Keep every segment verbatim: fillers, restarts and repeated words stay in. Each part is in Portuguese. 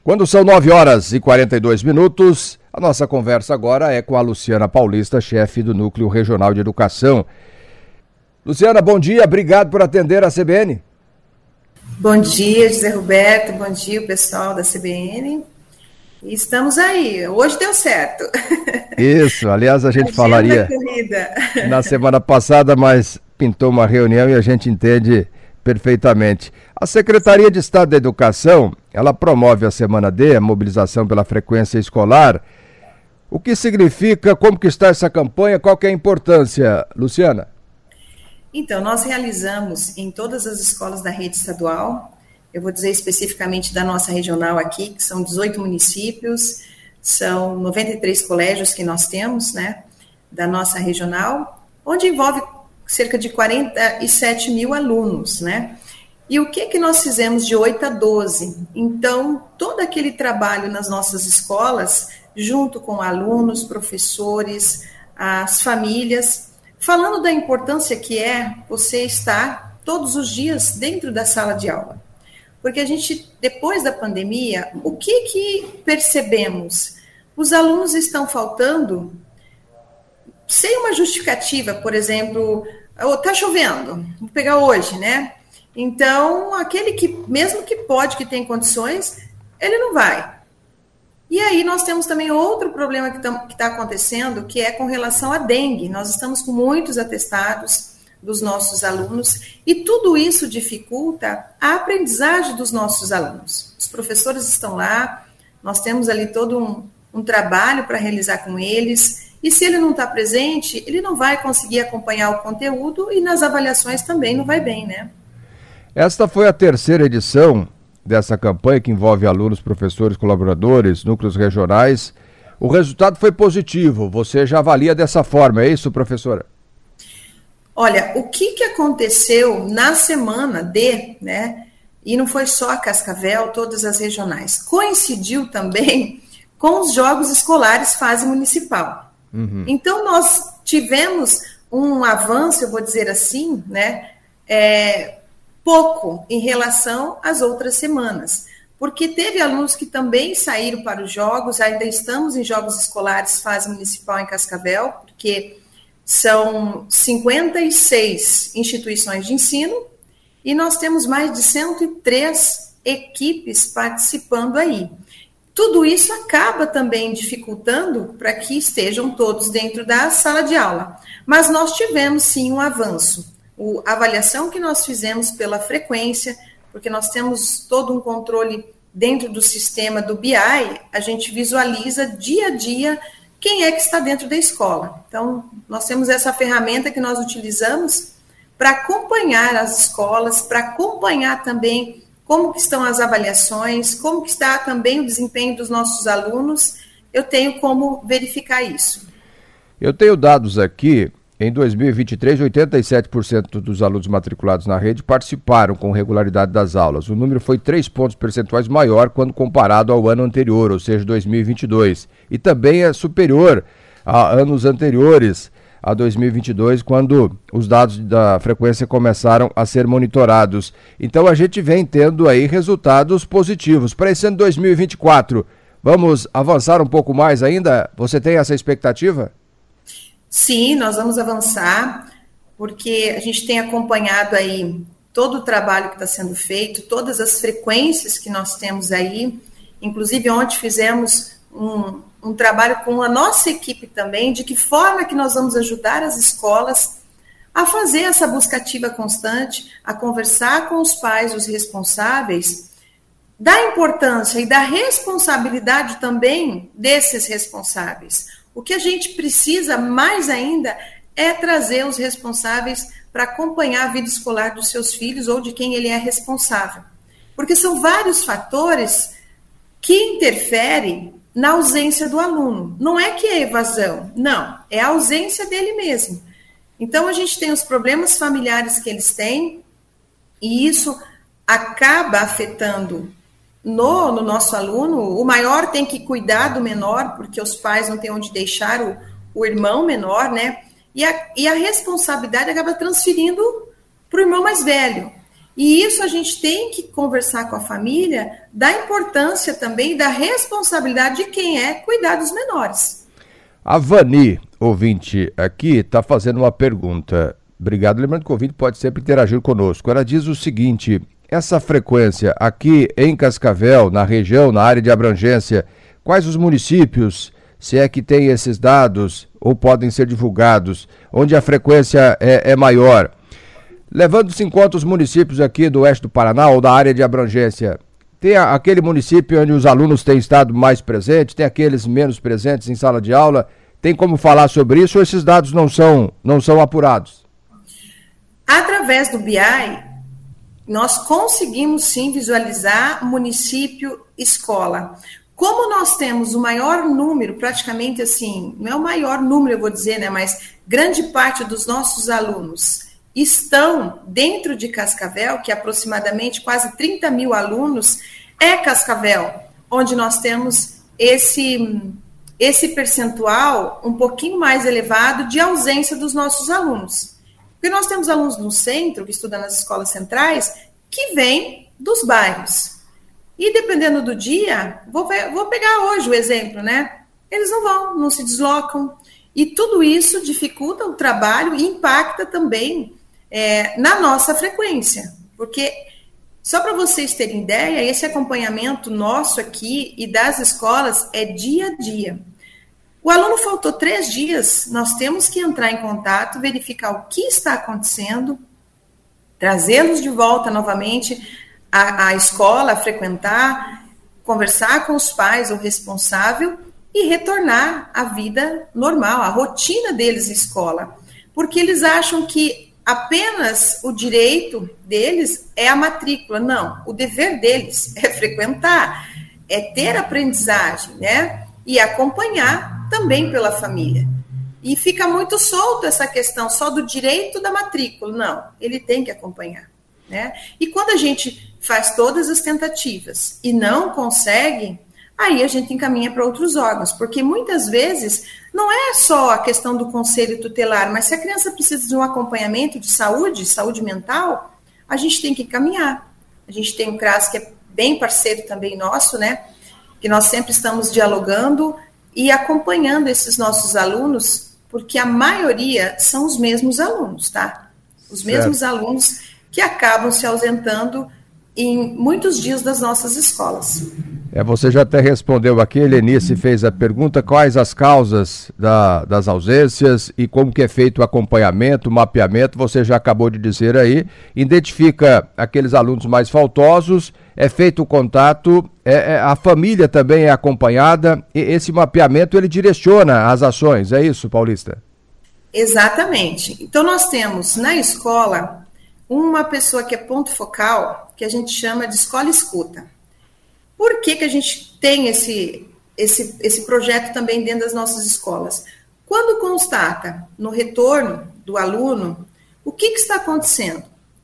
Quando são nove horas e quarenta e dois minutos, a nossa conversa agora é com a Luciana Paulista, chefe do Núcleo Regional de Educação. Luciana, bom dia, obrigado por atender a C B N. Bom dia, José Roberto, bom dia o pessoal da C B N. E estamos aí, hoje deu certo. Isso, aliás a gente Agenda falaria corrida. Na semana passada, mas pintou uma reunião e a gente entende perfeitamente. A Secretaria de Estado da Educação, ela promove a Semana D, a mobilização pela frequência escolar. O que significa, como que está essa campanha, qual que é a importância, Luciana? Então, nós realizamos em todas as escolas da rede estadual, eu vou dizer especificamente da nossa regional aqui, que são dezoito municípios, são noventa e três colégios que nós temos, né, da nossa regional, onde envolve cerca de quarenta e sete mil alunos, né? E o que que nós fizemos de oito a doze? Então, todo aquele trabalho nas nossas escolas, junto com alunos, professores, as famílias, falando da importância que é você estar todos os dias dentro da sala de aula. Porque a gente, depois da pandemia, o que que percebemos? Os alunos estão faltando sem uma justificativa, por exemplo, está chovendo, vou pegar hoje, né? Então, aquele que, mesmo que pode, que tem condições, ele não vai. E aí nós temos também outro problema que está acontecendo, que é com relação à dengue. Nós estamos com muitos atestados dos nossos alunos e tudo isso dificulta a aprendizagem dos nossos alunos. Os professores estão lá, nós temos ali todo um, um trabalho para realizar com eles, e se ele não está presente, ele não vai conseguir acompanhar o conteúdo e nas avaliações também não vai bem, né? Esta foi a terceira edição dessa campanha que envolve alunos, professores, colaboradores, núcleos regionais. O resultado foi positivo, você já avalia dessa forma, é isso, professora? Olha, o que, que aconteceu na semana D, né, e não foi só a Cascavel, todas as regionais, coincidiu também com os Jogos Escolares fase municipal. Uhum. Então, nós tivemos um avanço, eu vou dizer assim, né, é, pouco em relação às outras semanas, porque teve alunos que também saíram para os jogos, ainda estamos em Jogos Escolares fase municipal em Cascavel, porque são cinquenta e seis instituições de ensino e nós temos mais de cento e três equipes participando aí. Tudo isso acaba também dificultando para que estejam todos dentro da sala de aula. Mas nós tivemos sim um avanço. O, a avaliação que nós fizemos pela frequência, porque nós temos todo um controle dentro do sistema do B I, a gente visualiza dia a dia quem é que está dentro da escola. Então, nós temos essa ferramenta que nós utilizamos para acompanhar as escolas, para acompanhar também como que estão as avaliações, como que está também o desempenho dos nossos alunos. Eu tenho como verificar isso. Eu tenho dados aqui, em dois mil e vinte e três, oitenta e sete por cento dos alunos matriculados na rede participaram com regularidade das aulas. O número foi três pontos percentuais maior quando comparado ao ano anterior, ou seja, dois mil e vinte e dois. E também é superior a anos anteriores, a dois mil e vinte e dois, quando os dados da frequência começaram a ser monitorados. Então a gente vem tendo aí resultados positivos. Para esse ano dois mil e vinte e quatro, vamos avançar um pouco mais ainda? Você tem essa expectativa? Sim, nós vamos avançar, porque a gente tem acompanhado aí todo o trabalho que está sendo feito, todas as frequências que nós temos aí. Inclusive ontem fizemos um um trabalho com a nossa equipe também, de que forma que nós vamos ajudar as escolas a fazer essa busca ativa constante, a conversar com os pais, os responsáveis, da importância e da responsabilidade também desses responsáveis. O que a gente precisa mais ainda é trazer os responsáveis para acompanhar a vida escolar dos seus filhos ou de quem ele é responsável. Porque são vários fatores que interferem na ausência do aluno. Não é que é evasão, não, é a ausência dele mesmo. Então, a gente tem os problemas familiares que eles têm, e isso acaba afetando no, no nosso aluno. O maior tem que cuidar do menor, porque os pais não têm onde deixar o, o irmão menor, né? E a, e a responsabilidade acaba transferindo para o irmão mais velho. E isso a gente tem que conversar com a família da importância também da responsabilidade de quem é cuidar dos menores. A Vani, ouvinte aqui, está fazendo uma pergunta. Obrigado. Lembrando que o ouvinte pode sempre interagir conosco. Ela diz o seguinte: essa frequência aqui em Cascavel, na região, na área de abrangência, quais os municípios, se é que tem esses dados ou podem ser divulgados, onde a frequência é, é maior? Levando-se em conta os municípios aqui do oeste do Paraná ou da área de abrangência, tem aquele município onde os alunos têm estado mais presentes, tem aqueles menos presentes em sala de aula, tem como falar sobre isso ou esses dados não são, não são apurados? Através do B I, nós conseguimos sim visualizar município, escola. Como nós temos o maior número, praticamente assim, não é o maior número, eu vou dizer, né, mas grande parte dos nossos alunos estão dentro de Cascavel, que é aproximadamente quase trinta mil alunos, é Cascavel, onde nós temos esse, esse percentual um pouquinho mais elevado de ausência dos nossos alunos. Porque nós temos alunos no centro, que estudam nas escolas centrais, que vêm dos bairros. E dependendo do dia, vou, vou pegar hoje o exemplo, né? Eles não vão, não se deslocam. E tudo isso dificulta o trabalho e impacta também é, na nossa frequência. Porque, só para vocês terem ideia, esse acompanhamento nosso aqui e das escolas é dia a dia. O aluno faltou três dias, nós temos que entrar em contato, verificar o que está acontecendo, trazê-los de volta novamente à, à escola, a frequentar, conversar com os pais, o responsável, e retornar à vida normal, à rotina deles na escola. Porque eles acham que apenas o direito deles é a matrícula. Não, o dever deles é frequentar, é ter aprendizagem, né? E acompanhar também pela família. E fica muito solto essa questão só do direito da matrícula. Não, ele tem que acompanhar, né? E quando a gente faz todas as tentativas e não consegue, aí a gente encaminha para outros órgãos, porque muitas vezes não é só a questão do conselho tutelar, mas se a criança precisa de um acompanhamento de saúde, saúde mental, a gente tem que encaminhar. A gente tem um CRAS que é bem parceiro também nosso, né? Que nós sempre estamos dialogando e acompanhando esses nossos alunos, porque a maioria são os mesmos alunos, tá? Os certo. mesmos alunos que acabam se ausentando em muitos dias das nossas escolas. É, você já até respondeu aqui, Helenice fez a pergunta, quais as causas da, das ausências e como que é feito o acompanhamento, o mapeamento, você já acabou de dizer aí, identifica aqueles alunos mais faltosos, é feito o contato, é, é, a família também é acompanhada, e esse mapeamento ele direciona as ações, é isso, Paulista? Exatamente. Então nós temos na escola uma pessoa que é ponto focal, que a gente chama de escola escuta. Por que que a gente tem esse, esse, esse projeto também dentro das nossas escolas? Quando constata no retorno do aluno, o que que está acontecendo?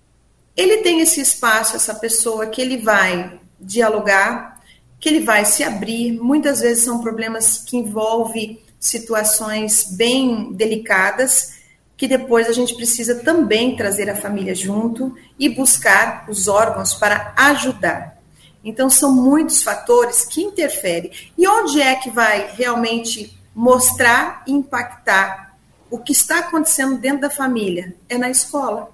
Ele tem esse espaço, essa pessoa que ele vai dialogar, que ele vai se abrir, muitas vezes são problemas que envolvem situações bem delicadas, que depois a gente precisa também trazer a família junto e buscar os órgãos para ajudar. Então, são muitos fatores que interferem. E onde é que vai realmente mostrar e impactar o que está acontecendo dentro da família? É na escola.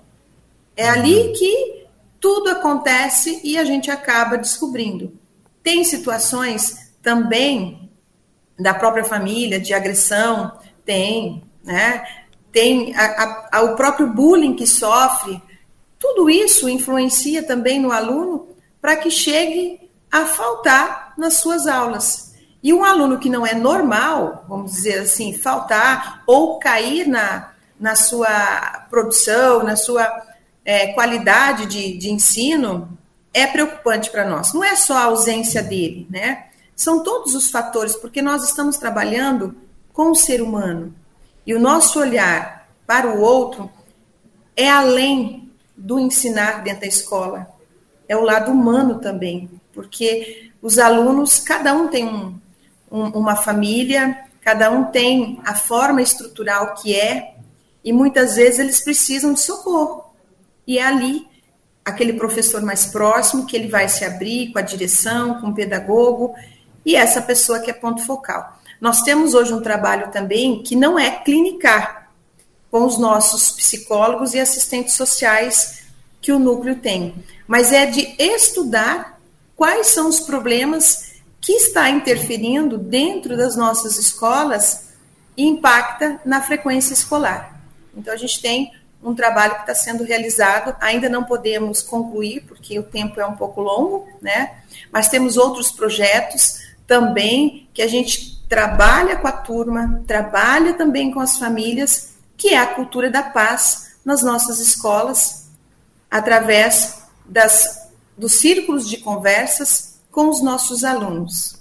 É ali que tudo acontece e a gente acaba descobrindo. Tem situações também da própria família, de agressão, tem, né? Tem a, a, a, o próprio bullying que sofre. Tudo isso influencia também no aluno para que chegue a faltar nas suas aulas. E um aluno que não é normal, vamos dizer assim, faltar ou cair na, na sua produção, na sua é, qualidade de, de ensino, é preocupante para nós. Não é só a ausência dele, né? São todos os fatores, porque nós estamos trabalhando com o ser humano. E o nosso olhar para o outro é além do ensinar dentro da escola. É o lado humano também, porque os alunos, cada um tem um, um, uma família, cada um tem a forma estrutural que é, e muitas vezes eles precisam de socorro. E é ali aquele professor mais próximo, que ele vai se abrir com a direção, com o pedagogo, e essa pessoa que é ponto focal. Nós temos hoje um trabalho também que não é clinicar, com os nossos psicólogos e assistentes sociais que o núcleo tem, mas é de estudar quais são os problemas que está interferindo dentro das nossas escolas e impacta na frequência escolar. Então, a gente tem um trabalho que está sendo realizado, ainda não podemos concluir, porque o tempo é um pouco longo, né? Mas temos outros projetos também que a gente trabalha com a turma, trabalha também com as famílias, que é a cultura da paz nas nossas escolas, através das, dos círculos de conversas com os nossos alunos.